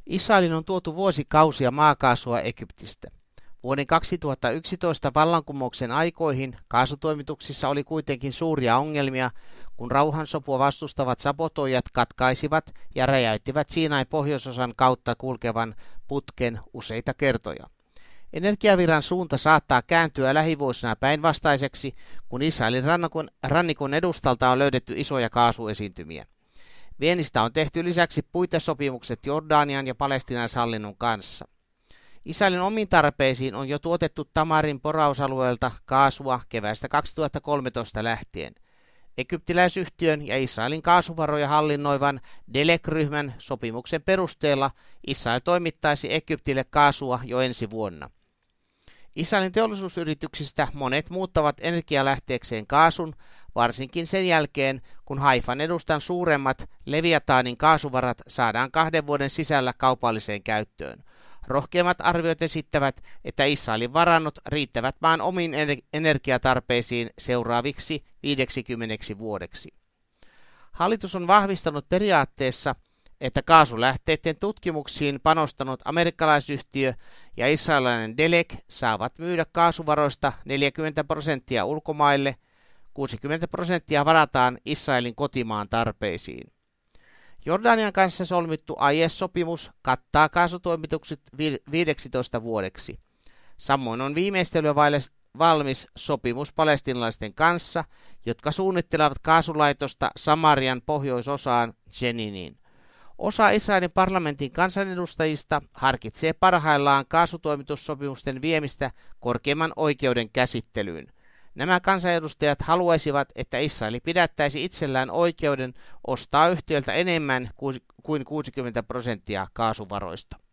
Israelin on tuotu vuosikausia maakaasua Egyptistä. Vuoden 2011 vallankumouksen aikoihin kaasutoimituksissa oli kuitenkin suuria ongelmia, kun rauhansopua vastustavat sabotoijat katkaisivat ja räjäyttivät Siinain pohjoisosan kautta kulkevan putken useita kertoja. Energiaviran suunta saattaa kääntyä lähivuosina päinvastaiseksi, kun Israelin rannikon edustalta on löydetty isoja kaasuesiintymiä. Viennistä on tehty lisäksi puitesopimukset Jordanian ja Palestiinalaishallinnon kanssa. Israelin omiin tarpeisiin on jo tuotettu Tamarin porausalueelta kaasua keväästä 2013 lähtien. Egyptiläisyhtiön ja Israelin kaasuvaroja hallinnoivan Delek-ryhmän sopimuksen perusteella Israel toimittaisi Egyptille kaasua jo ensi vuonna. Israelin teollisuusyrityksistä monet muuttavat energialähteekseen kaasun, varsinkin sen jälkeen, kun Haifan edustan suuremmat Leviatanin kaasuvarat saadaan 2 vuoden sisällä kaupalliseen käyttöön. Rohkeimmat arviot esittävät, että Israelin varannot riittävät maan omiin energiatarpeisiin seuraaviksi 50 vuodeksi. Hallitus on vahvistanut periaatteessa, että kaasulähteiden tutkimuksiin panostanut amerikkalaisyhtiö ja israelilainen Delek saavat myydä kaasuvaroista 40% ulkomaille, 60% varataan Israelin kotimaan tarpeisiin. Jordanian kanssa solmittu AIS-sopimus kattaa kaasutoimitukset 15 vuodeksi. Samoin on viimeistelyä valmis sopimus palestiinalaisten kanssa, jotka suunnittelevat kaasulaitosta Samarian pohjoisosaan Jeniniin. Osa Israelin parlamentin kansanedustajista harkitsee parhaillaan kaasutoimitussopimusten viemistä korkeimman oikeuden käsittelyyn. Nämä kansanedustajat haluaisivat, että Israel pidättäisi itsellään oikeuden ostaa yhtiöltä enemmän kuin 60% kaasuvaroista.